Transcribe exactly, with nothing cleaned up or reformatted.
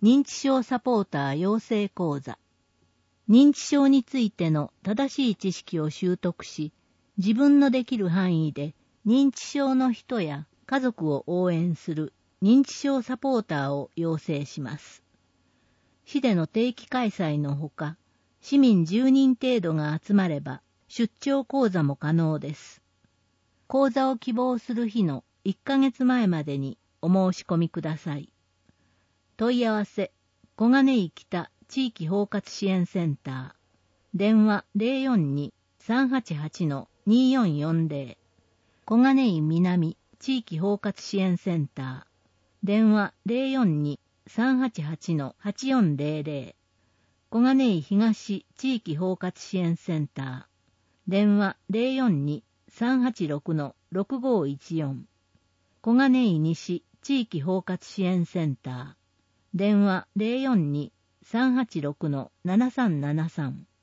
認知症サポーター養成講座。認知症についての正しい知識を習得し、自分のできる範囲で認知症の人や家族を応援する認知症サポーターを養成します。市での定期開催のほか、市民じゅうにん程度が集まれば出張講座も可能です。講座を希望する日のいっかげつまえまでにお申し込みください。問い合わせ、小金井北地域包括支援センター。電話 ゼロよんに さんはちはち によんよんゼロ。小金井南地域包括支援センター。電話 ゼロよんに さんはちはち はちよんゼロゼロ。小金井東地域包括支援センター。電話 ゼロよんに さんはちろく ろくごいちよん。小金井西地域包括支援センター。電話 ゼロよんに さんはちろく ななさんななさん。